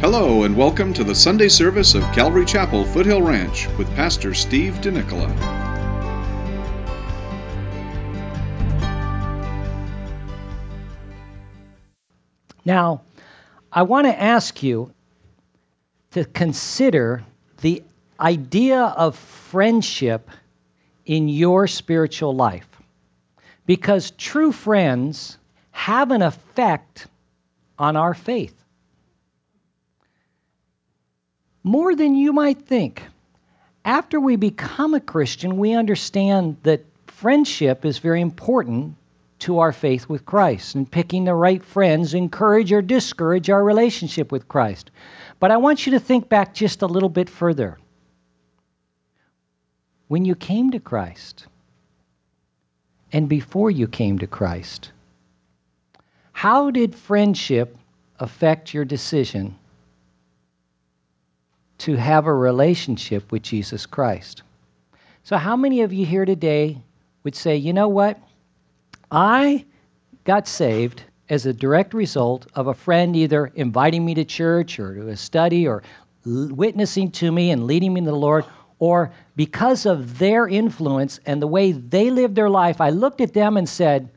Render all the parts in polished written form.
Hello and welcome to the Sunday service of Calvary Chapel, Foothill Ranch with Pastor Steve DeNicola. Now, I want to ask you to consider the idea of friendship in your spiritual life, because true friends have an effect on our faith. More than you might think. After we become a Christian, we understand that friendship is very important to our faith with Christ, and picking the right friends encourage or discourage our relationship with Christ. But I want you to think back just a little bit further. When you came to Christ, and before you came to Christ, how did friendship affect your decision to have a relationship with Jesus Christ? So how many of you here today would say, you know what? I got saved as a direct result of a friend either inviting me to church or to a study or witnessing to me and leading me to the Lord, or because of their influence and the way they lived their life, I looked at them and said,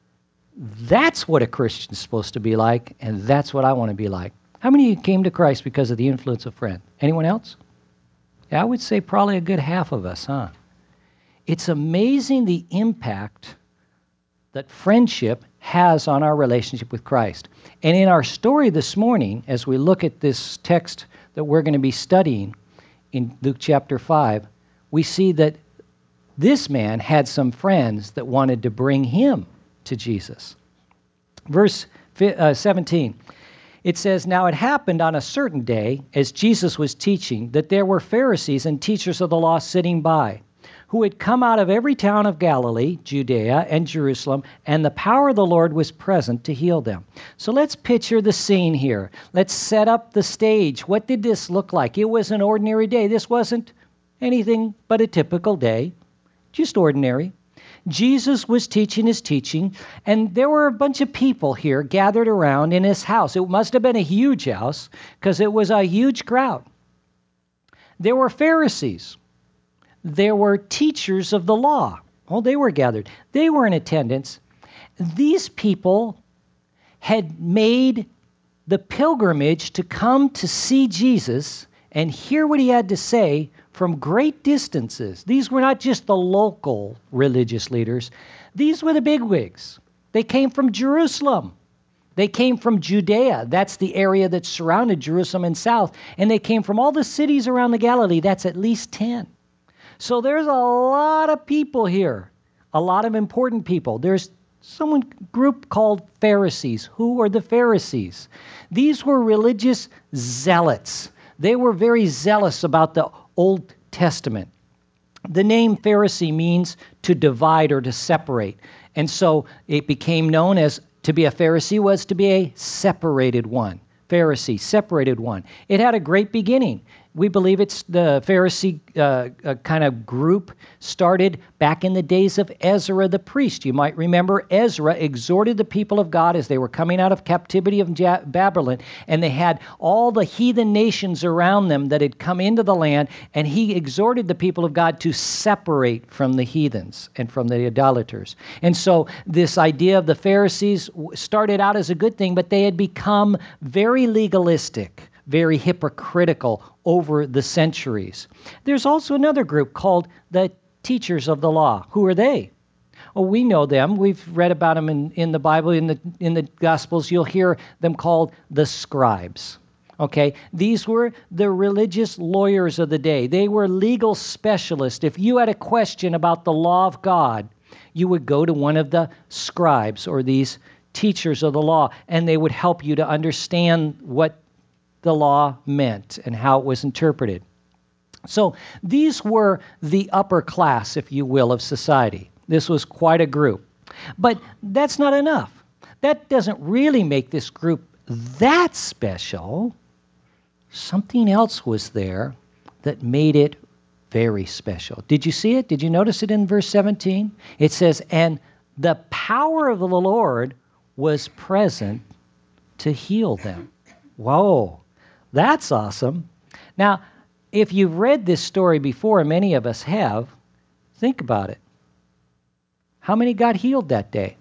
that's what a Christian's supposed to be like, and that's what I want to be like. How many of you came to Christ because of the influence of a friend? Anyone else? Yeah, I would say probably a good half of us, huh? It's amazing the impact that friendship has on our relationship with Christ. And in our story this morning, as we look at this text that we're going to be studying in Luke chapter 5, we see that this man had some friends that wanted to bring him to Jesus. Verse 17, it says, "Now it happened on a certain day, as Jesus was teaching, that there were Pharisees and teachers of the law sitting by, who had come out of every town of Galilee, Judea, and Jerusalem, and the power of the Lord was present to heal them." So let's picture the scene here. Let's set up the stage. What did this look like? It was an ordinary day. This wasn't anything but a typical day, just ordinary. Jesus was teaching his teaching, and there were a bunch of people here gathered around in his house. It must have been a huge house, because it was a huge crowd. There were Pharisees. There were teachers of the law. Oh, they were gathered. They were in attendance. These people had made the pilgrimage to come to see Jesus and hear what he had to say from great distances. These were not just the local religious leaders. These were the bigwigs. They came from Jerusalem. They came from Judea. That's the area that surrounded Jerusalem and south. And they came from all the cities around the Galilee. That's at least 10. So there's a lot of people here, a lot of important people. There's some group called Pharisees. Who are the Pharisees? These were religious zealots. They were very zealous about the Old Testament. The name Pharisee means to divide or to separate. And so it became known as to be a Pharisee was to be a separated one. Pharisee, separated one. It had a great beginning. We believe it's the Pharisee kind of group started back in the days of Ezra the priest. You might remember Ezra exhorted the people of God as they were coming out of captivity of Babylon, and they had all the heathen nations around them that had come into the land, and he exhorted the people of God to separate from the heathens and from the idolaters. And so this idea of the Pharisees started out as a good thing, but they had become very legalistic, very hypocritical over the centuries. There's also another group called the teachers of the law. Who are they? Well, we know them. We've read about them in the Bible, in the Gospels. You'll hear them called the scribes. Okay, these were the religious lawyers of the day. They were legal specialists. If you had a question about the law of God, you would go to one of the scribes or these teachers of the law, and they would help you to understand what the law meant and how it was interpreted. So these were the upper class, if you will, of society. This was quite a group. But that's not enough. That doesn't really make this group that special. Something else was there that made it very special. Did you see it? Did you notice it in verse 17? It says, "And the power of the Lord was present to heal them." Whoa. That's awesome. Now, if you've read this story before, and many of us have, think about it. How many got healed that day?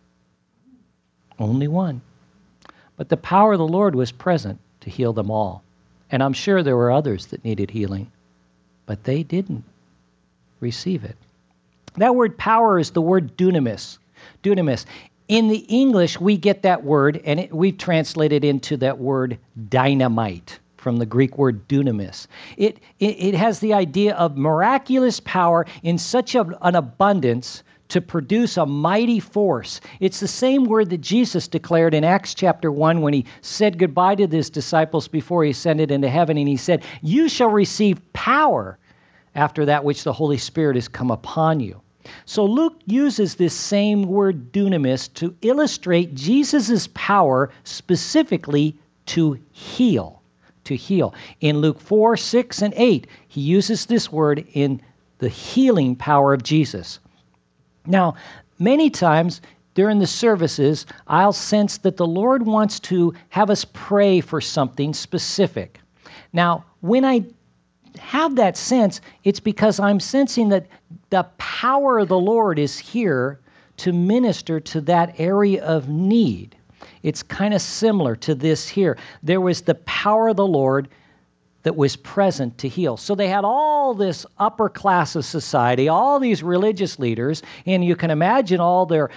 Only one. But the power of the Lord was present to heal them all. And I'm sure there were others that needed healing, but they didn't receive it. That word power is the word dunamis. Dunamis. In the English, we get that word, and we've translated into that word dynamite from the Greek word dunamis. It has the idea of miraculous power in such an abundance to produce a mighty force. It's the same word that Jesus declared in Acts chapter 1 when he said goodbye to his disciples before he ascended into heaven, and he said, "You shall receive power after that which the Holy Spirit has come upon you." So Luke uses this same word dunamis to illustrate Jesus' power specifically to heal. To heal. In Luke 4, 6, and 8, he uses this word in the healing power of Jesus. Now, many times during the services, I'll sense that the Lord wants to have us pray for something specific. Now, when I have that sense, it's because I'm sensing that the power of the Lord is here to minister to that area of need. It's kind of similar to this here. There was the power of the Lord that was present to heal. So they had all this upper class of society, all these religious leaders, and you can imagine all their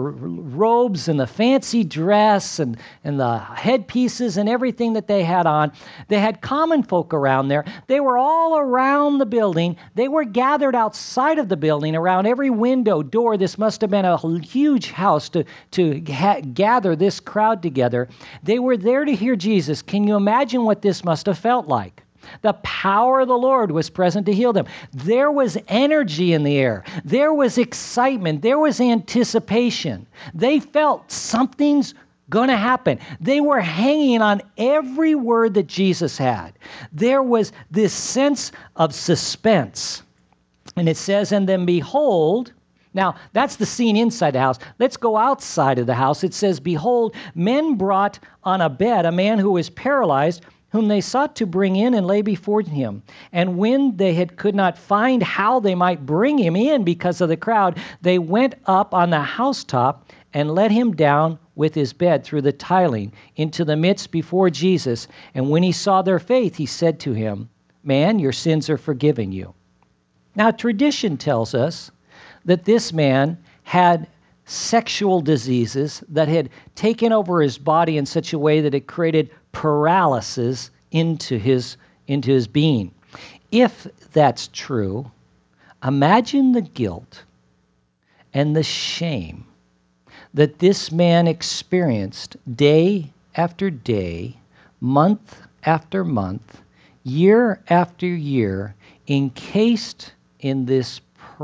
robes and the fancy dress and the headpieces and everything that they had on. They had common folk around there. They were all around the building. They were gathered outside of the building around every window, door. This must have been a huge house to gather this crowd together. They were there to hear Jesus. Can you imagine what this must have felt like? The power of the Lord was present to heal them. There was energy in the air. There was excitement. There was anticipation. They felt something's going to happen. They were hanging on every word that Jesus had. There was this sense of suspense. And it says, "And then behold," now, that's the scene inside the house. Let's go outside of the house. It says, "Behold, men brought on a bed a man who was paralyzed, whom they sought to bring in and lay before him. And when they could not find how they might bring him in because of the crowd, they went up on the housetop and let him down with his bed through the tiling into the midst before Jesus. And when he saw their faith, he said to him, 'Man, your sins are forgiven you.'" Now, tradition tells us that this man had sexual diseases that had taken over his body in such a way that it created paralysis into his being. If that's true, imagine the guilt and the shame that this man experienced day after day, month after month, year after year, encased in this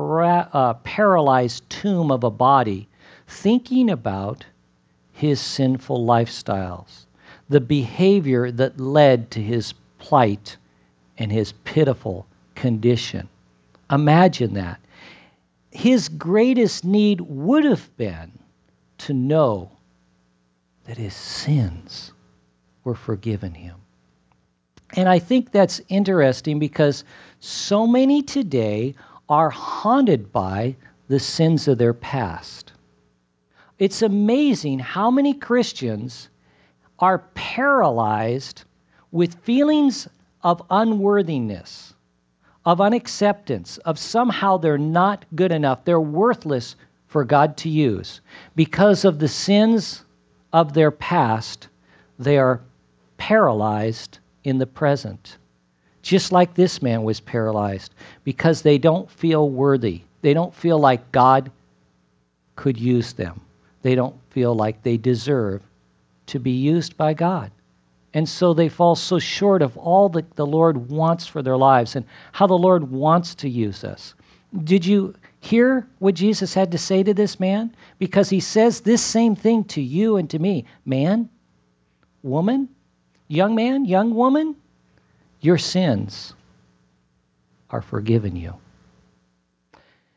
paralyzed tomb of a body, thinking about his sinful lifestyles, the behavior that led to his plight and his pitiful condition. Imagine that. His greatest need would have been to know that his sins were forgiven him. And I think that's interesting because so many today are haunted by the sins of their past. It's amazing how many Christians are paralyzed with feelings of unworthiness, of unacceptance, of somehow they're not good enough, they're worthless for God to use. Because of the sins of their past, they are paralyzed in the present. Just like this man was paralyzed because they don't feel worthy. They don't feel like God could use them. They don't feel like they deserve to be used by God. And so they fall so short of all that the Lord wants for their lives and how the Lord wants to use us. Did you hear what Jesus had to say to this man? Because he says this same thing to you and to me. Man, woman, young man, young woman, your sins are forgiven you.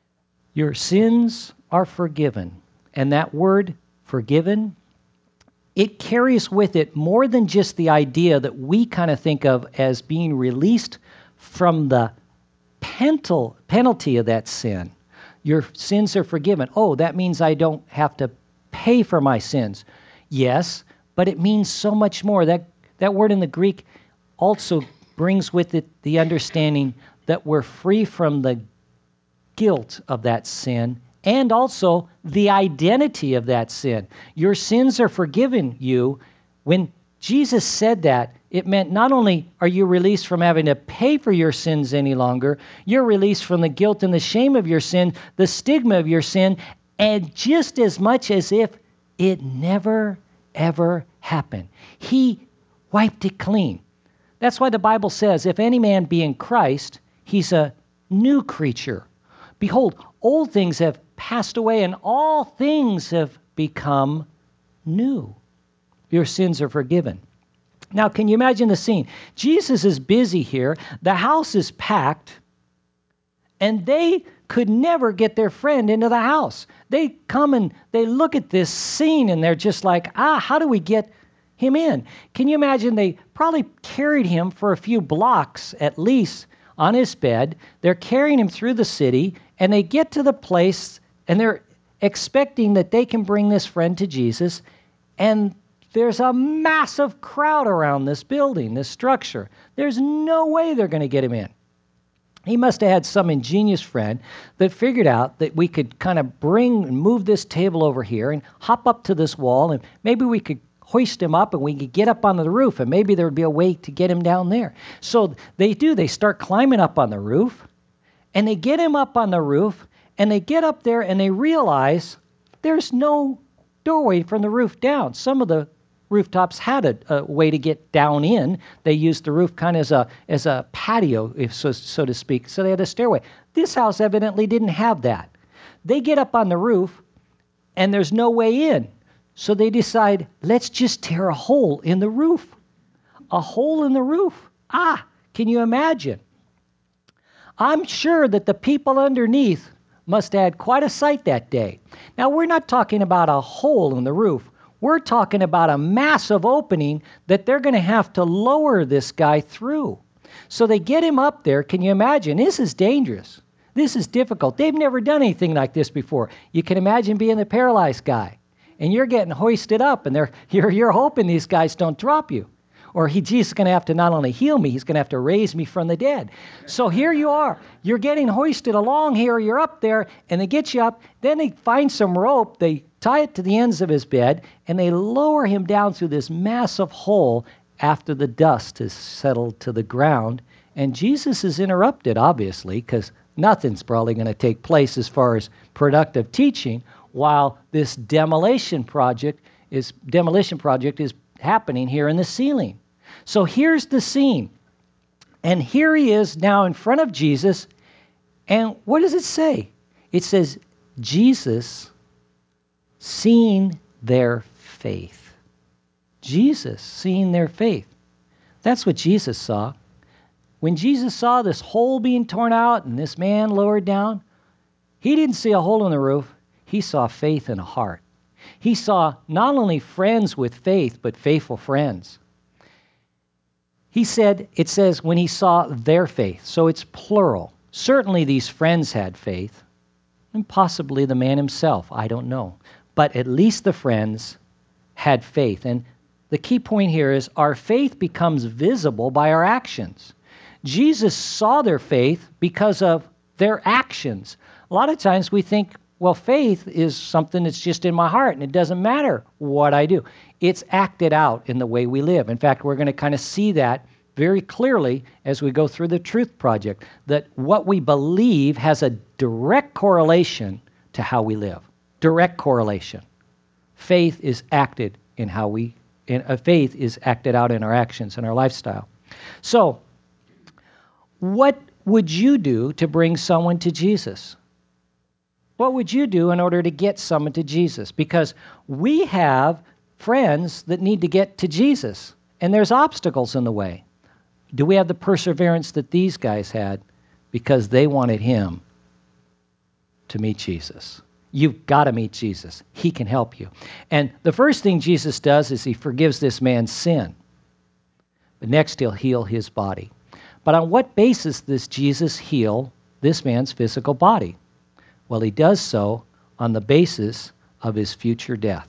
Your sins are forgiven. And that word forgiven it carries with it more than just the idea that we kind of think of as being released from the penalty of that sin. Your sins are forgiven. Oh, that means I don't have to pay for my sins. Yes, but it means so much more. That word in the Greek also brings with it the understanding that we're free from the guilt of that sin and also the identity of that sin. Your sins are forgiven you. When Jesus said that, it meant not only are you released from having to pay for your sins any longer, you're released from the guilt and the shame of your sin, the stigma of your sin, and just as much as if it never, ever happened. He wiped it clean. That's why the Bible says, if any man be in Christ, he's a new creature. Behold, old things have passed away and all things have become new. Your sins are forgiven. Now, can you imagine the scene? Jesus is busy here. The house is packed, and they could never get their friend into the house. They come and they look at this scene, and they're just like, how do we get him in? Can you imagine? They probably carried him for a few blocks at least on his bed. They're carrying him through the city, and they get to the place, and they're expecting that they can bring this friend to Jesus, and there's a massive crowd around this building, this structure. There's no way they're going to get him in. He must have had some ingenious friend that figured out that we could kind of move this table over here and hop up to this wall, and maybe we could hoist him up and we could get up onto the roof, and maybe there would be a way to get him down there. So they do. They start climbing up on the roof, and they get him up on the roof, and they get up there, and they realize there's no doorway from the roof down. Some of the rooftops had a way to get down in. They used the roof kind of as a patio, so to speak. So they had a stairway. This house evidently didn't have that. They get up on the roof, and there's no way in. So they decide, let's just tear a hole in the roof. A hole in the roof. Can you imagine? I'm sure that the people underneath must have had quite a sight that day. Now, we're not talking about a hole in the roof. We're talking about a massive opening that they're going to have to lower this guy through. So they get him up there. Can you imagine? This is dangerous. This is difficult. They've never done anything like this before. You can imagine being the paralyzed guy, and you're getting hoisted up, and you're hoping these guys don't drop you. Or Jesus is going to have to not only heal me, he's going to have to raise me from the dead. So here you are. You're getting hoisted along here. You're up there, and they get you up. Then they find some rope. They tie it to the ends of his bed, and they lower him down through this massive hole after the dust has settled to the ground. And Jesus is interrupted, obviously, because nothing's probably going to take place as far as productive teaching while this demolition project is happening here in the ceiling. So here's the scene. And here he is now in front of Jesus. And what does it say? It says, Jesus seeing their faith. Jesus seeing their faith. That's what Jesus saw. When Jesus saw this hole being torn out and this man lowered down, he didn't see a hole in the roof. He saw faith in a heart. He saw not only friends with faith, but faithful friends. It says when he saw their faith, so it's plural. Certainly these friends had faith, and possibly the man himself, I don't know. But at least the friends had faith. And the key point here is our faith becomes visible by our actions. Jesus saw their faith because of their actions. A lot of times we think, well, faith is something that's just in my heart, and it doesn't matter what I do. It's acted out in the way we live. In fact, we're going to kind of see that very clearly as we go through the Truth Project, that what we believe has a direct correlation to how we live. Direct correlation. Faith is acted faith is acted out in our actions and our lifestyle. So, what would you do to bring someone to Jesus? What would you do in order to get someone to Jesus? Because we have friends that need to get to Jesus, and there's obstacles in the way. Do we have the perseverance that these guys had because they wanted him to meet Jesus? You've got to meet Jesus. He can help you. And the first thing Jesus does is he forgives this man's sin. But next he'll heal his body. But on what basis does Jesus heal this man's physical body? Well, he does so on the basis of his future death.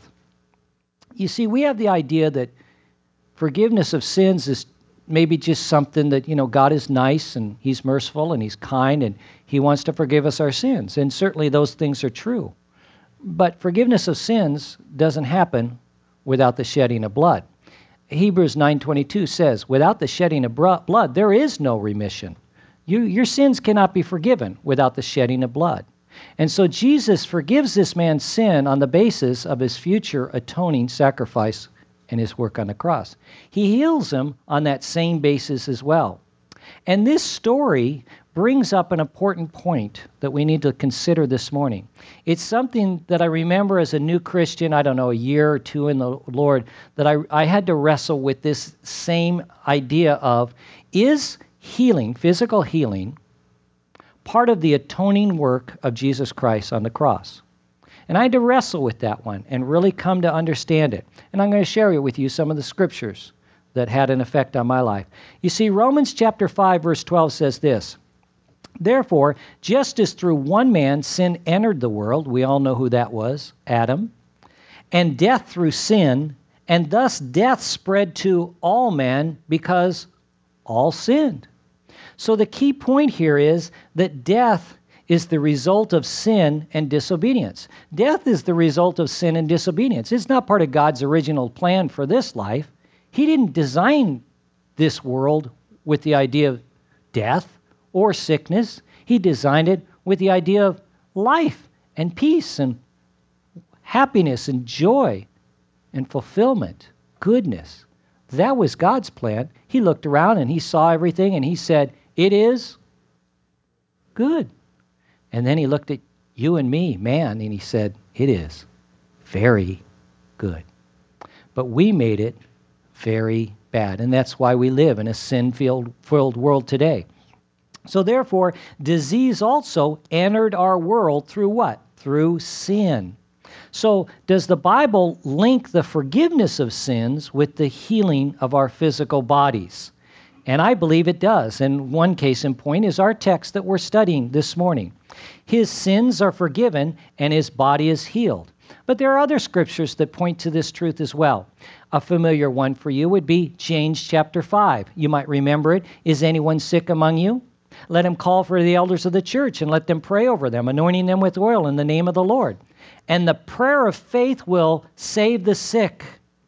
You see, we have the idea that forgiveness of sins is maybe just something that, God is nice and he's merciful and he's kind and he wants to forgive us our sins. And certainly those things are true. But forgiveness of sins doesn't happen without the shedding of blood. Hebrews 9:22 says, without the shedding of blood, there is no remission. Your sins cannot be forgiven without the shedding of blood. And so Jesus forgives this man's sin on the basis of his future atoning sacrifice and his work on the cross. He heals him on that same basis as well. And this story brings up an important point that we need to consider this morning. It's something that I remember as a new Christian, I don't know, a year or two in the Lord, that I had to wrestle with this same idea of, is healing, physical healing, part of the atoning work of Jesus Christ on the cross? And I had to wrestle with that one and really come to understand it. And I'm going to share with you some of the scriptures that had an effect on my life. You see, Romans chapter 5, verse 12 says this, therefore, just as through one man sin entered the world, we all know who that was, Adam, and death through sin, and thus death spread to all men because all sinned. So the key point here is that death is the result of sin and disobedience. Death is the result of sin and disobedience. It's not part of God's original plan for this life. He didn't design this world with the idea of death or sickness. He designed it with the idea of life and peace and happiness and joy and fulfillment, goodness. That was God's plan. He looked around and he saw everything and he said, it is good. And then he looked at you and me, man, and he said, it is very good. But we made it very bad. And that's why we live in a sin-filled world today. So therefore, disease also entered our world through what? Through sin. So does the Bible link the forgiveness of sins with the healing of our physical bodies? And I believe it does. And one case in point is our text that we're studying this morning. His sins are forgiven and his body is healed. But there are other scriptures that point to this truth as well. A familiar one for you would be James chapter 5. You might remember it. Is anyone sick among you? Let him call for the elders of the church and let them pray over them, anointing them with oil in the name of the Lord. And the prayer of faith will save the sick.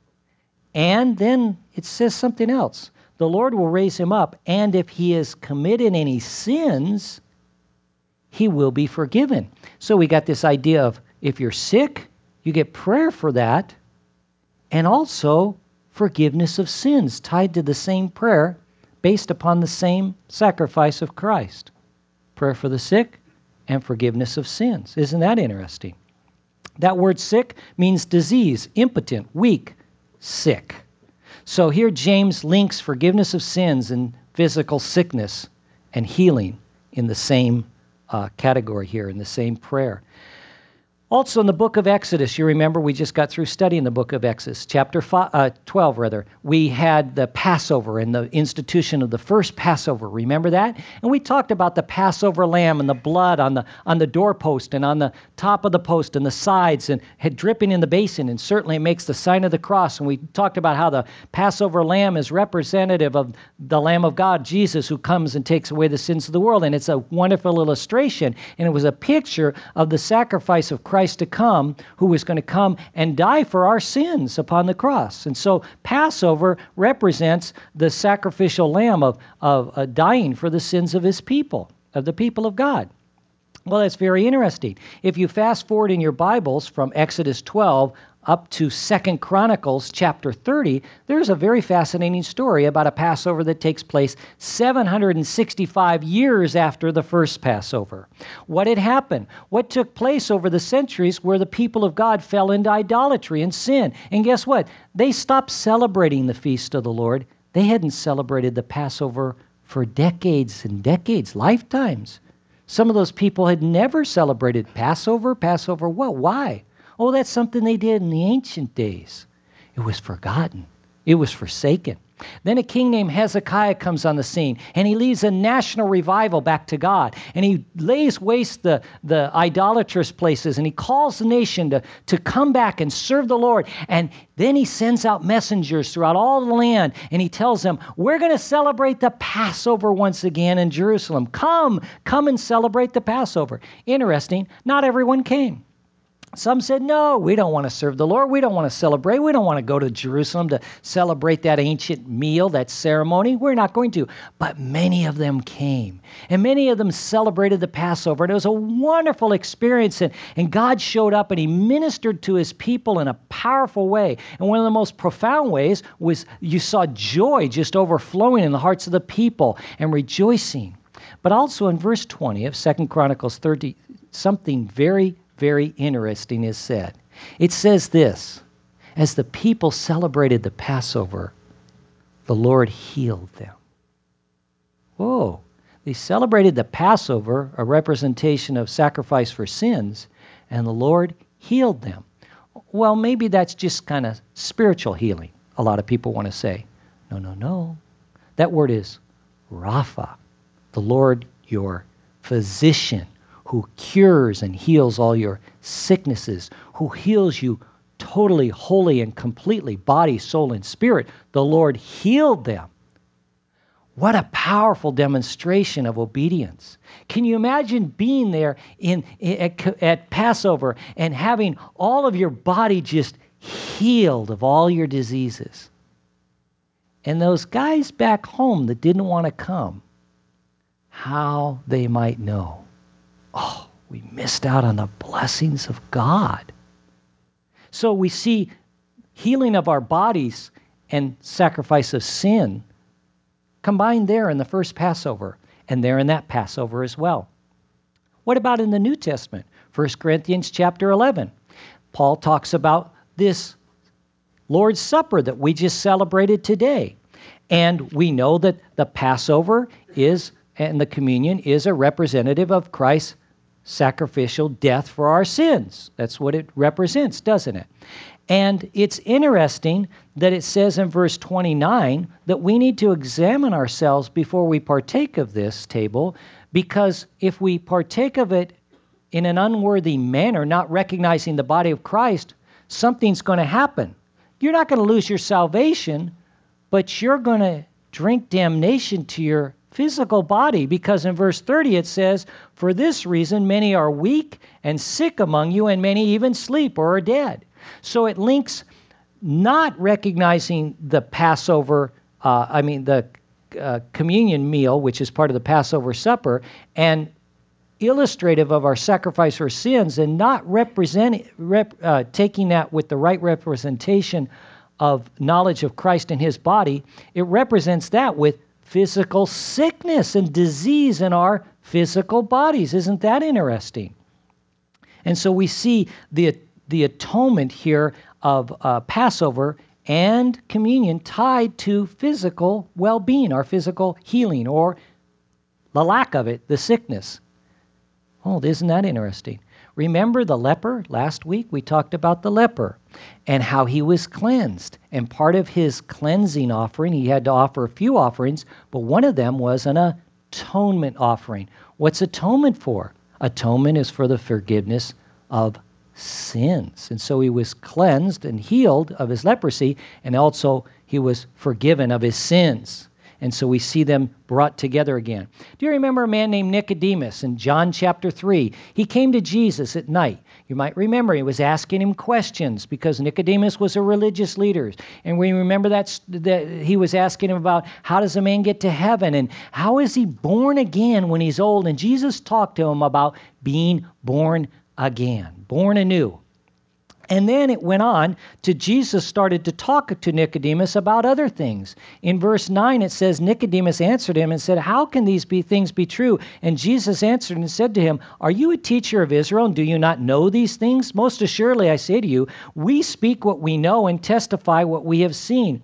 And then it says something else. The Lord will raise him up, and if he has committed any sins, he will be forgiven. So we got this idea of if you're sick, you get prayer for that, and also forgiveness of sins tied to the same prayer based upon the same sacrifice of Christ. Prayer for the sick and forgiveness of sins. Isn't that interesting? That word sick means disease, impotent, weak, sick. So here James links forgiveness of sins and physical sickness and healing in the same category here, in the same prayer. Also in the book of Exodus, you remember we just got through studying the book of Exodus, chapter 12 rather. We had the Passover and the institution of the first Passover. Remember that? And we talked about the Passover lamb and the blood on the doorpost and on the top of the post and the sides and had dripping in the basin. And certainly it makes the sign of the cross. And we talked about how the Passover lamb is representative of the Lamb of God, Jesus, who comes and takes away the sins of the world. And it's a wonderful illustration. And it was a picture of the sacrifice of Christ to come, who was going to come and die for our sins upon the cross. And so Passover represents the sacrificial lamb of dying for the sins of his people, of the people of God. Well, that's very interesting. If you fast forward in your Bibles from Exodus 12 up to 2 Chronicles chapter 30, there's a very fascinating story about a Passover that takes place 765 years after the first Passover. What had happened? What took place over the centuries where the people of God fell into idolatry and sin? And guess what? They stopped celebrating the feast of the Lord. They hadn't celebrated the Passover for decades and decades, lifetimes. Some of those people had never celebrated Passover. Passover what? Why? Oh, that's something they did in the ancient days. It was forgotten. It was forsaken. Then a king named Hezekiah comes on the scene, and he leads a national revival back to God. And he lays waste the idolatrous places, and he calls the nation to come back and serve the Lord. And then he sends out messengers throughout all the land, and he tells them, we're going to celebrate the Passover once again in Jerusalem. Come and celebrate the Passover. Interesting, not everyone came. Some said, no, we don't want to serve the Lord. We don't want to celebrate. We don't want to go to Jerusalem to celebrate that ancient meal, that ceremony. We're not going to. But many of them came, and many of them celebrated the Passover. And it was a wonderful experience, and God showed up, and he ministered to his people in a powerful way. And one of the most profound ways was you saw joy just overflowing in the hearts of the people and rejoicing. But also in verse 20 of 2 Chronicles 30, something very interesting is said. It says this, as the people celebrated the Passover, the Lord healed them. Whoa, they celebrated the Passover, a representation of sacrifice for sins, and the Lord healed them. Well, maybe that's just kind of spiritual healing, a lot of people want to say. No. That word is Rapha, the Lord your physician, who cures and heals all your sicknesses, who heals you totally, wholly, and completely, body, soul, and spirit. The Lord healed them. What a powerful demonstration of obedience. Can you imagine being there at Passover and having all of your body just healed of all your diseases? And those guys back home that didn't want to come, how they might know. Oh, we missed out on the blessings of God. So we see healing of our bodies and sacrifice of sin combined there in the first Passover, and there in that Passover as well. What about in the New Testament? 1 Corinthians chapter 11. Paul talks about this Lord's Supper that we just celebrated today. And we know that the Passover and the communion is a representative of Christ's sacrificial death for our sins. That's what it represents, doesn't it? And it's interesting that it says in verse 29 that we need to examine ourselves before we partake of this table, because if we partake of it in an unworthy manner, not recognizing the body of Christ, something's going to happen. You're not going to lose your salvation, but you're going to drink damnation to your physical body, because in verse 30 it says, for this reason many are weak and sick among you, and many even sleep or are dead. So it links not recognizing the Passover, the communion meal, which is part of the Passover supper, and illustrative of our sacrifice for sins, and not taking that with the right representation of knowledge of Christ and his body. It represents that with physical sickness and disease in our physical bodies. Isn't that interesting? And so we see the atonement here of Passover and communion tied to physical well-being, our physical healing, or the lack of it, the sickness. Oh, isn't that interesting? Remember the leper? Last week we talked about the leper and how he was cleansed. And part of his cleansing offering, he had to offer a few offerings, but one of them was an atonement offering. What's atonement for? Atonement is for the forgiveness of sins. And so he was cleansed and healed of his leprosy, and also he was forgiven of his sins. And so we see them brought together again. Do you remember a man named Nicodemus in John chapter 3? He came to Jesus at night. You might remember he was asking him questions because Nicodemus was a religious leader. And we remember that he was asking him about how does a man get to heaven and how is he born again when he's old? And Jesus talked to him about being born again, born anew. And then it went on to Jesus started to talk to Nicodemus about other things. In verse 9, it says, Nicodemus answered him and said, how can these things be true? And Jesus answered and said to him, are you a teacher of Israel, and do you not know these things? Most assuredly, I say to you, we speak what we know and testify what we have seen,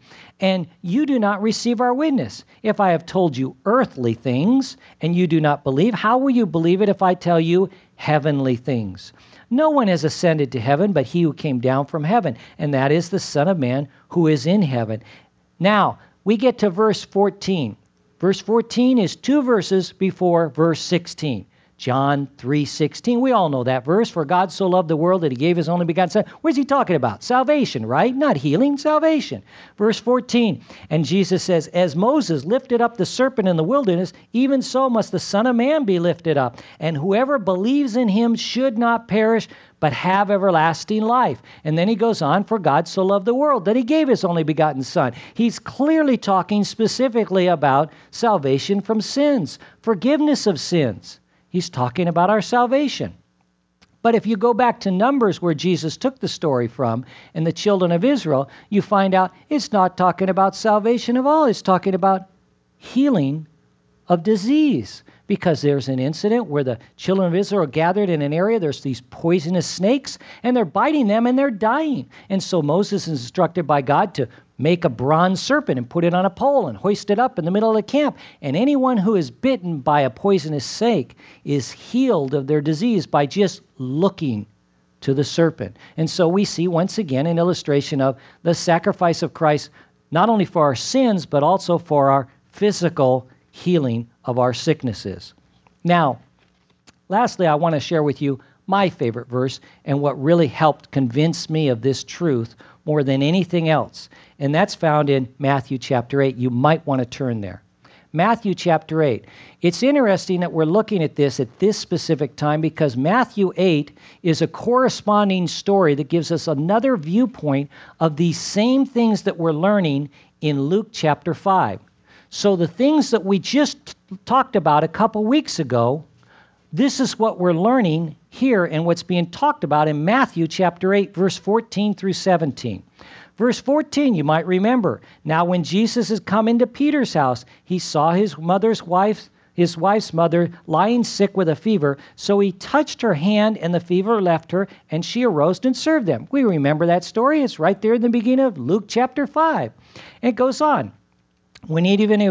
and you do not receive our witness. If I have told you earthly things, and you do not believe, how will you believe it if I tell you heavenly things? No one has ascended to heaven but he who came down from heaven, and that is the Son of Man who is in heaven. Now, we get to verse 14. Verse 14 is 2 verses before verse 16. John 3:16. We all know that verse. For God so loved the world that he gave his only begotten Son. What is he talking about? Salvation, right? Not healing, salvation. Verse 14. And Jesus says, as Moses lifted up the serpent in the wilderness, even so must the Son of Man be lifted up. And whoever believes in him should not perish, but have everlasting life. And then he goes on, for God so loved the world that he gave his only begotten Son. He's clearly talking specifically about salvation from sins, forgiveness of sins. He's talking about our salvation. But if you go back to Numbers, where Jesus took the story from, and the children of Israel, you find out it's not talking about salvation at all. It's talking about healing of disease. Because there's an incident where the children of Israel are gathered in an area, there's these poisonous snakes, and they're biting them and they're dying. And so Moses is instructed by God to make a bronze serpent and put it on a pole and hoist it up in the middle of the camp. And anyone who is bitten by a poisonous snake is healed of their disease by just looking to the serpent. And so we see once again an illustration of the sacrifice of Christ, not only for our sins, but also for our physical healing of our sicknesses. Now, lastly, I want to share with you my favorite verse and what really helped convince me of this truth more than anything else. And that's found in Matthew chapter 8. You might want to turn there. Matthew chapter 8. It's interesting that we're looking at this specific time because Matthew 8 is a corresponding story that gives us another viewpoint of these same things that we're learning in Luke chapter 5. So the things that we just talked about a couple weeks ago, this is what we're learning here and what's being talked about in Matthew chapter 8, verse 14 through 17. Verse 14, you might remember. Now when Jesus has come into Peter's house, he saw his wife's mother lying sick with a fever. So he touched her hand and the fever left her and she arose and served them. We remember that story. It's right there in the beginning of Luke chapter 5. And it goes on. When evening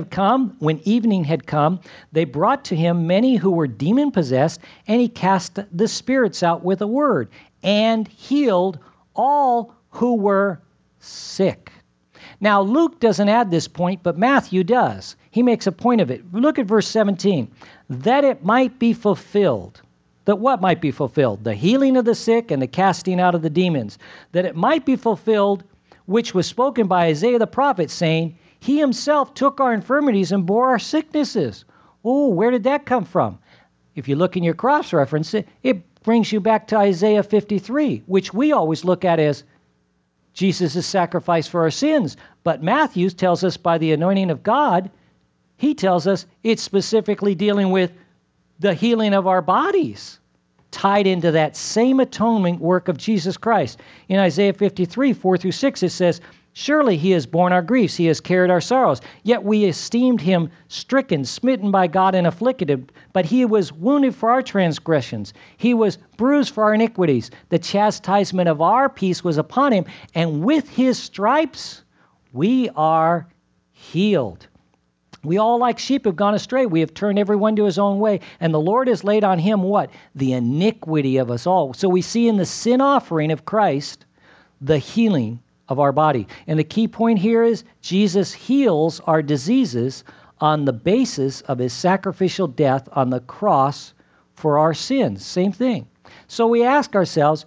had come, they brought to him many who were demon-possessed, and he cast the spirits out with a word, and healed all who were sick. Now, Luke doesn't add this point, but Matthew does. He makes a point of it. Look at verse 17. That it might be fulfilled. That what might be fulfilled? The healing of the sick and the casting out of the demons. That it might be fulfilled, which was spoken by Isaiah the prophet, saying, he himself took our infirmities and bore our sicknesses. Oh, where did that come from? If you look in your cross-reference, it brings you back to Isaiah 53, which we always look at as Jesus' sacrifice for our sins. But Matthew tells us by the anointing of God, he tells us it's specifically dealing with the healing of our bodies, tied into that same atonement work of Jesus Christ. In Isaiah 53, 4 through 6, it says, surely he has borne our griefs, he has carried our sorrows. Yet we esteemed him stricken, smitten by God, and afflicted. But he was wounded for our transgressions. He was bruised for our iniquities. The chastisement of our peace was upon him, and with his stripes we are healed. We all like sheep have gone astray. We have turned everyone to his own way. And the Lord has laid on him what? The iniquity of us all. So we see in the sin offering of Christ the healing of our body. And the key point here is Jesus heals our diseases on the basis of his sacrificial death on the cross for our sins. Same thing. So we ask ourselves,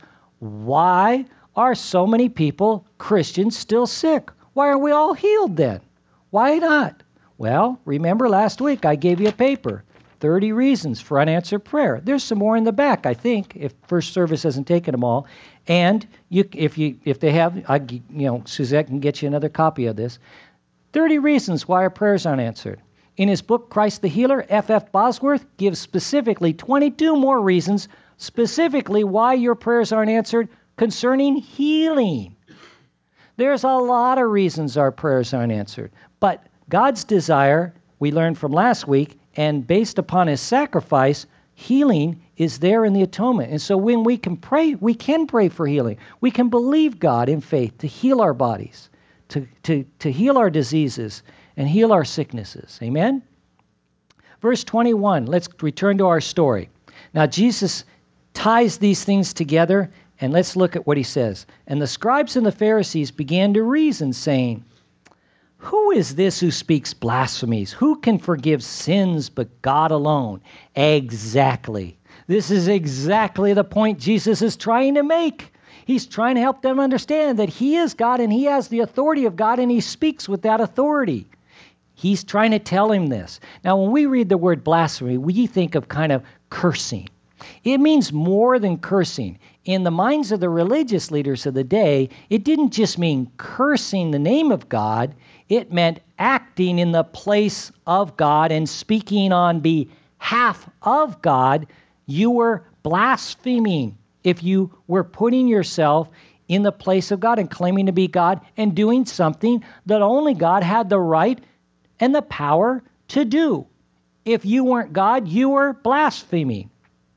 why are so many people, Christians, still sick? Why are we all healed then? Why not? Well, remember last week I gave you a paper, 30 reasons for unanswered prayer. There's some more in the back, I think, if first service hasn't taken them all. And if they have, Suzette can get you another copy of this. 30 reasons why our prayers aren't answered. In his book, Christ the Healer, F.F. Bosworth gives specifically 22 more reasons, specifically why your prayers aren't answered concerning healing. There's a lot of reasons our prayers aren't answered. But God's desire, we learned from last week, and based upon his sacrifice, healing is there in the atonement. And so when we can pray for healing. We can believe God in faith to heal our bodies, to heal our diseases and heal our sicknesses. Amen? Verse 21, let's return to our story. Now, Jesus ties these things together, and let's look at what he says. And the scribes and the Pharisees began to reason, saying, who is this who speaks blasphemies? Who can forgive sins but God alone? Exactly. This is exactly the point Jesus is trying to make. He's trying to help them understand that he is God and he has the authority of God and he speaks with that authority. He's trying to tell him this. Now, when we read the word blasphemy, we think of kind of cursing. It means more than cursing. In the minds of the religious leaders of the day, it didn't just mean cursing the name of God. It meant acting in the place of God and speaking on behalf of God. You were blaspheming if you were putting yourself in the place of God and claiming to be God and doing something that only God had the right and the power to do. If you weren't God, you were blaspheming.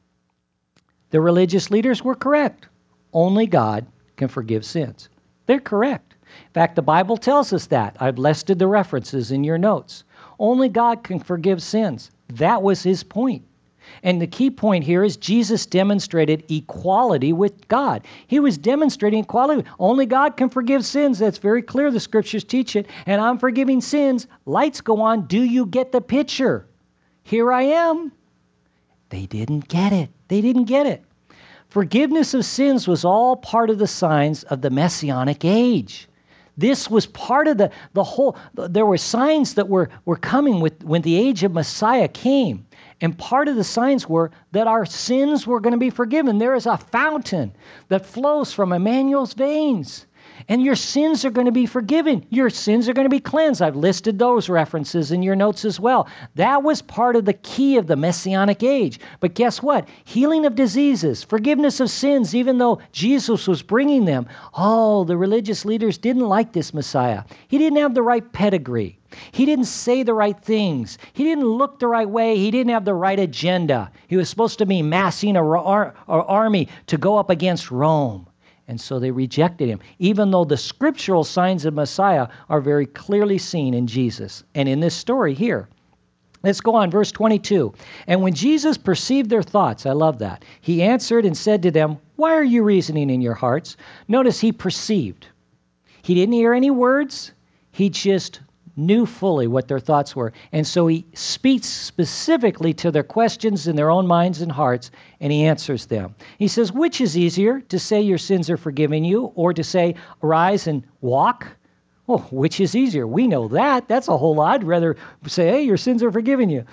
The religious leaders were correct. Only God can forgive sins. They're correct. In fact, the Bible tells us that. I've listed the references in your notes. Only God can forgive sins. That was his point. And the key point here is Jesus demonstrated equality with God. He was demonstrating equality. Only God can forgive sins. That's very clear. The scriptures teach it. And I'm forgiving sins. Lights go on. Do you get the picture? Here I am. They didn't get it. They didn't get it. Forgiveness of sins was all part of the signs of the Messianic age. This was part of the whole, there were signs that were coming when the age of Messiah came. And part of the signs were that our sins were going to be forgiven. There is a fountain that flows from Emmanuel's veins. And your sins are going to be forgiven. Your sins are going to be cleansed. I've listed those references in your notes as well. That was part of the key of the Messianic age. But guess what? Healing of diseases, forgiveness of sins, even though Jesus was bringing them. Oh, the religious leaders didn't like this Messiah. He didn't have the right pedigree. He didn't say the right things. He didn't look the right way. He didn't have the right agenda. He was supposed to be massing an army to go up against Rome. And so they rejected him, even though the scriptural signs of Messiah are very clearly seen in Jesus and in this story here. Let's go on, verse 22. And when Jesus perceived their thoughts, I love that, he answered and said to them, why are you reasoning in your hearts? Notice he perceived. He didn't hear any words. He just knew fully what their thoughts were. And so he speaks specifically to their questions in their own minds and hearts, and he answers them. He says, which is easier, to say your sins are forgiven you, or to say, arise and walk? Oh, which is easier? We know that. That's a whole lot. I'd rather say, hey, your sins are forgiven you,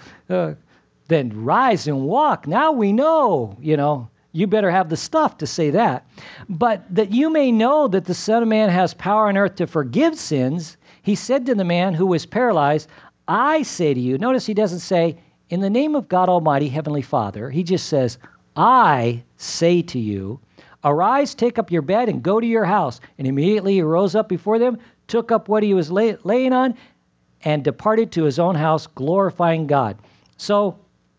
than rise and walk. Now we know, you better have the stuff to say that. But that you may know that the Son of Man has power on earth to forgive sins, he said to the man who was paralyzed, I say to you, notice he doesn't say, in the name of God Almighty, Heavenly Father. He just says, I say to you, arise, take up your bed, and go to your house. And immediately he rose up before them, took up what he was laying on, and departed to his own house, glorifying God. So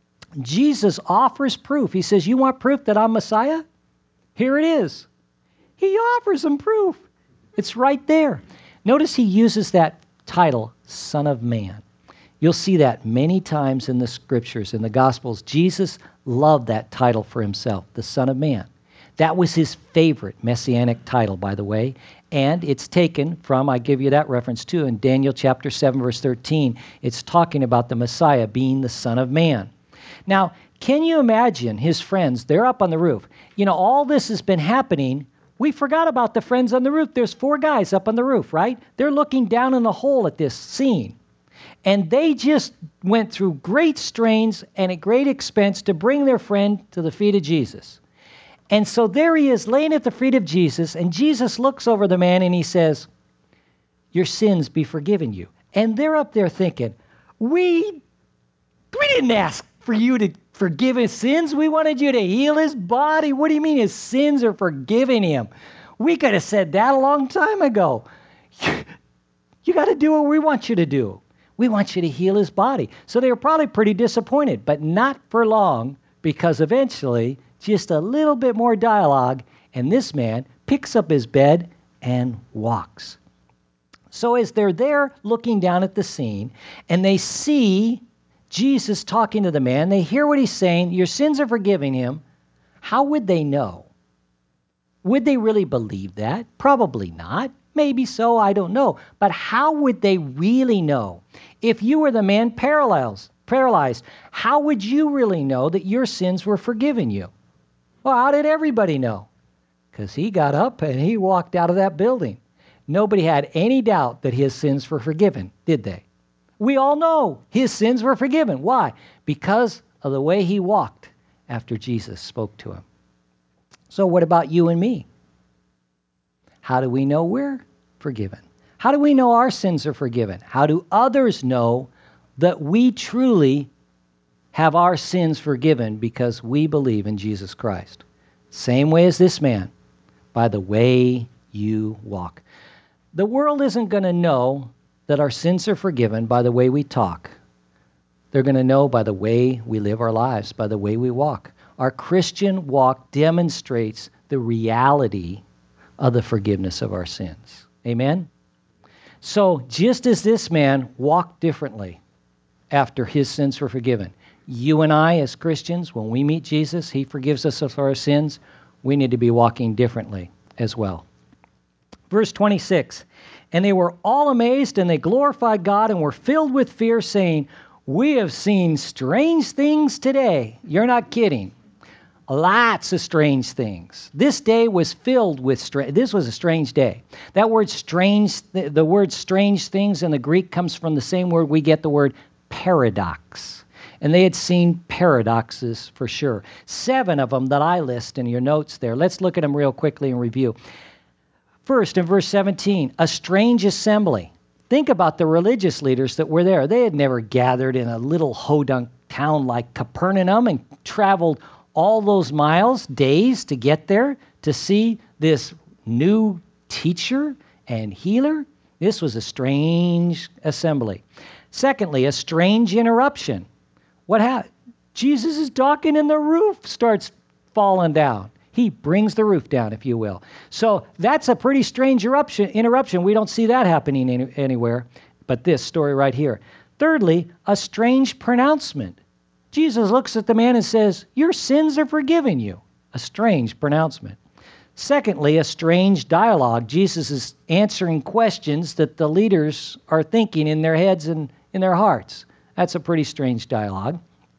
Jesus offers proof. He says, you want proof that I'm Messiah? Here it is. He offers them proof. It's right there. Notice he uses that title, Son of Man. You'll see that many times in the scriptures, in the Gospels. Jesus loved that title for himself, the Son of Man. That was his favorite messianic title, by the way. And it's taken from, I give you that reference too, in Daniel chapter 7, verse 13. It's talking about the Messiah being the Son of Man. Now, can you imagine his friends? They're up on the roof. All this has been happening. We forgot about the friends on the roof. There's 4 guys up on the roof, right? They're looking down in the hole at this scene. And they just went through great strains and at great expense to bring their friend to the feet of Jesus. And so there he is laying at the feet of Jesus, and Jesus looks over the man and he says, your sins be forgiven you. And they're up there thinking, we didn't ask for you to forgive his sins. We wanted you to heal his body. What do you mean his sins are forgiven him? We could have said that a long time ago. You got to do what we want you to do. We want you to heal his body. So they were probably pretty disappointed, but not for long, because eventually just a little bit more dialogue, and this man picks up his bed and walks. So as they're there looking down at the scene and they see Jesus talking to the man, they hear what he's saying, your sins are forgiven him, how would they know? Would they really believe that? Probably not. Maybe so, I don't know. But how would they really know? If you were the man paralyzed, how would you really know that your sins were forgiven you? Well, how did everybody know? Because he got up and he walked out of that building. Nobody had any doubt that his sins were forgiven, did they? We all know his sins were forgiven. Why? Because of the way he walked after Jesus spoke to him. So what about you and me? How do we know we're forgiven? How do we know our sins are forgiven? How do others know that we truly have our sins forgiven because we believe in Jesus Christ? Same way as this man, by the way you walk. The world isn't going to know that our sins are forgiven by the way we talk. They're going to know by the way we live our lives, by the way we walk. Our Christian walk demonstrates the reality of the forgiveness of our sins. Amen? So just as this man walked differently after his sins were forgiven, you and I as Christians, when we meet Jesus, he forgives us of our sins, we need to be walking differently as well. Verse 26, and they were all amazed and they glorified God and were filled with fear, saying, we have seen strange things today. You're not kidding. Lots of strange things. This day was filled with this was a strange day. That word strange, the word strange things in the Greek comes from the same word we get the word paradox. And they had seen paradoxes for sure. 7 of them that I list in your notes there. Let's look at them real quickly and review. First, in verse 17, a strange assembly. Think about the religious leaders that were there. They had never gathered in a little hodunk town like Capernaum and traveled all those miles, days to get there to see this new teacher and healer. This was a strange assembly. Secondly, a strange interruption. What happened? Jesus is talking and the roof starts falling down. He brings the roof down, if you will. So that's a pretty strange interruption. We don't see that happening anywhere, but this story right here. Thirdly, a strange pronouncement. Jesus looks at the man and says, your sins are forgiven you. A strange pronouncement. Secondly, a strange dialogue. Jesus is answering questions that the leaders are thinking in their heads and in their hearts. That's a pretty strange dialogue.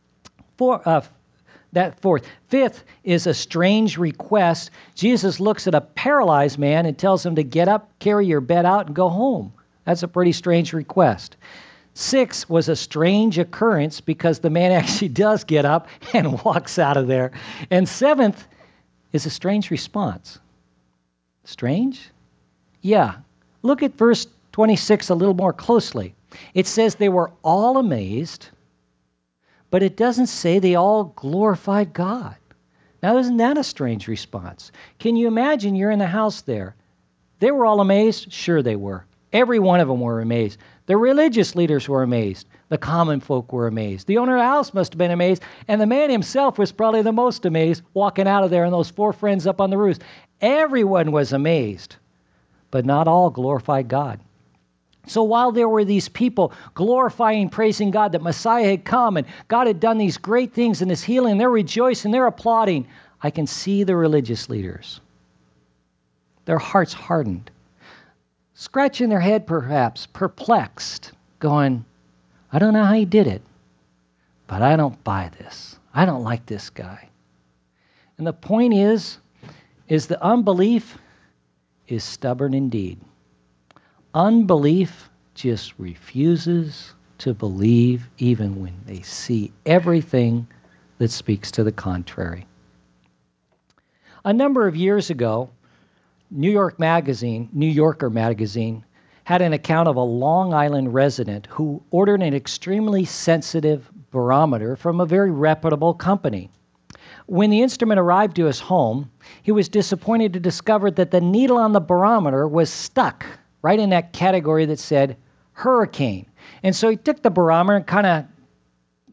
Fifth is a strange request. Jesus looks at a paralyzed man and tells him to get up, carry your bed out, and go home. That's a pretty strange request. 6 was a strange occurrence because the man actually does get up and walks out of there. And 7th is a strange response. Strange? Yeah. Look at verse 26 a little more closely. It says they were all amazed, but it doesn't say they all glorified God. Now, isn't that a strange response? Can you imagine you're in the house there? They were all amazed? Sure they were. Every one of them were amazed. The religious leaders were amazed. The common folk were amazed. The owner of the house must have been amazed. And the man himself was probably the most amazed, walking out of there and those 4 friends up on the roof. Everyone was amazed, but not all glorified God. So while there were these people glorifying, praising God that Messiah had come and God had done these great things in this healing, they're rejoicing, they're applauding, I can see the religious leaders. Their hearts hardened. Scratching their head perhaps, perplexed, going, I don't know how he did it, but I don't buy this. I don't like this guy. And the point is the unbelief is stubborn indeed. Unbelief just refuses to believe even when they see everything that speaks to the contrary. A number of years ago, New Yorker magazine, had an account of a Long Island resident who ordered an extremely sensitive barometer from a very reputable company. When the instrument arrived to his home, he was disappointed to discover that the needle on the barometer was stuck right in that category that said hurricane. And so he took the barometer and kind of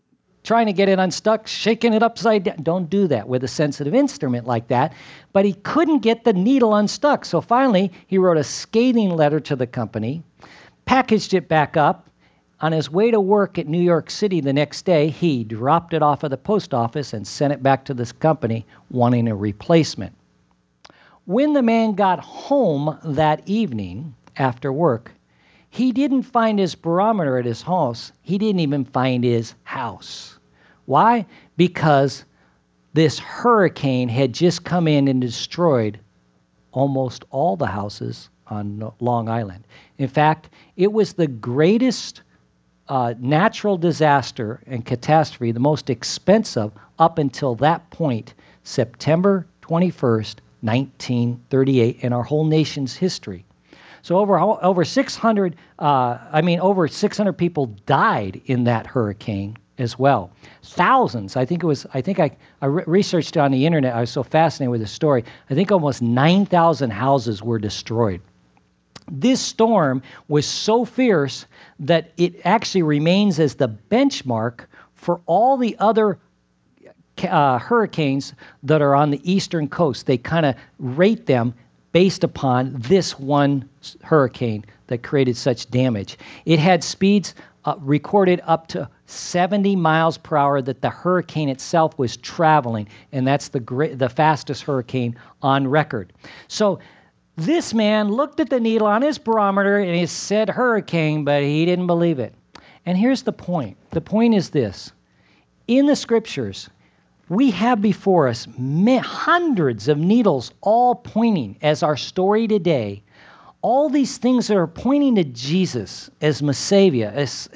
trying to get it unstuck, shaking it upside down. Don't do that with a sensitive instrument like that. But he couldn't get the needle unstuck. So finally, he wrote a scathing letter to the company, packaged it back up. On his way to work at New York City the next day, he dropped it off at the post office and sent it back to this company wanting a replacement. When the man got home that evening after work, he didn't find his barometer at his house. He didn't even find his house. Why? Because this hurricane had just come in and destroyed almost all the houses on Long Island. In fact, it was the greatest natural disaster and catastrophe, the most expensive up until that point, September 21st, 1938, in our whole nation's history. So over 600 people died in that hurricane as well. Thousands. I researched it on the internet. I was so fascinated with the story. I think almost 9,000 houses were destroyed. This storm was so fierce that it actually remains as the benchmark for all the other hurricanes that are on the eastern coast. They kind of rate them based upon this one hurricane that created such damage. It had speeds recorded up to 70 miles per hour that the hurricane itself was traveling, and that's the fastest hurricane on record. So this man looked at the needle on his barometer and he said hurricane, but he didn't believe it. And here's the point. The point is this. In the scriptures, we have before us hundreds of needles all pointing, as our story today, all these things that are pointing to Jesus as Messiah,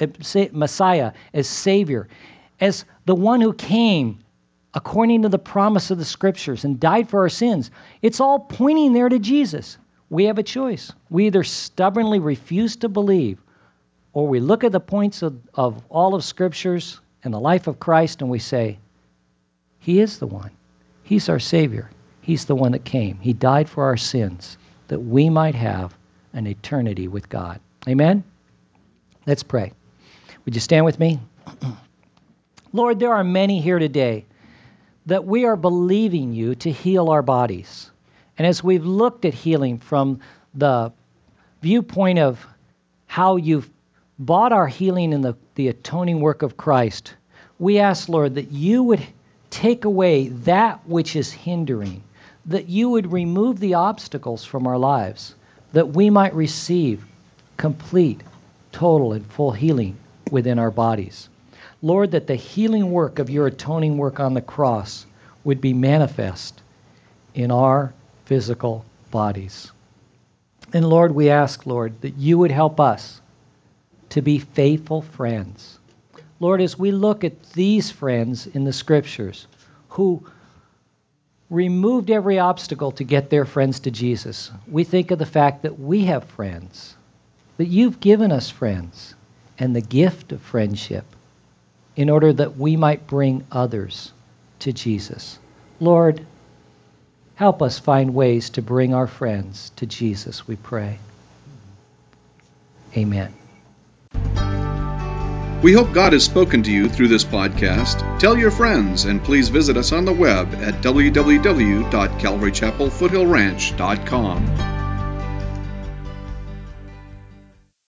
as Savior, as the one who came according to the promise of the scriptures and died for our sins. It's all pointing there to Jesus. We have a choice. We either stubbornly refuse to believe, or we look at the points of all of scriptures and the life of Christ and we say, He is the one. He's our Savior. He's the one that came. He died for our sins that we might have an eternity with God. Amen? Let's pray. Would you stand with me? Lord, there are many here today that we are believing you to heal our bodies. And as we've looked at healing from the viewpoint of how you've bought our healing in the atoning work of Christ, we ask, Lord, that you would take away that which is hindering, that you would remove the obstacles from our lives, that we might receive complete, total, and full healing within our bodies. Lord, that the healing work of your atoning work on the cross would be manifest in our physical bodies. And Lord, we ask, Lord, that you would help us to be faithful friends. Lord, as we look at these friends in the scriptures who removed every obstacle to get their friends to Jesus, we think of the fact that we have friends, that you've given us friends, and the gift of friendship in order that we might bring others to Jesus. Lord, help us find ways to bring our friends to Jesus, we pray. Amen. We hope God has spoken to you through this podcast. Tell your friends, and please visit us on the web at www.calvarychapelfoothillranch.com.